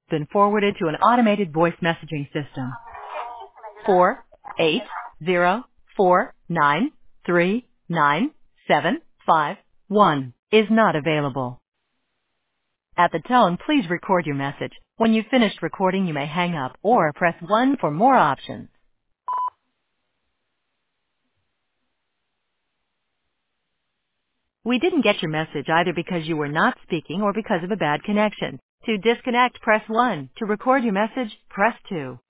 been forwarded to an automated voice messaging system. 48049397551 is not available. At the tone, please record your message. When you've finished recording, you may hang up or press 1 for more options. We didn't get your message either because you were not speaking or because of a bad connection. To disconnect, press 1. To record your message, press 2.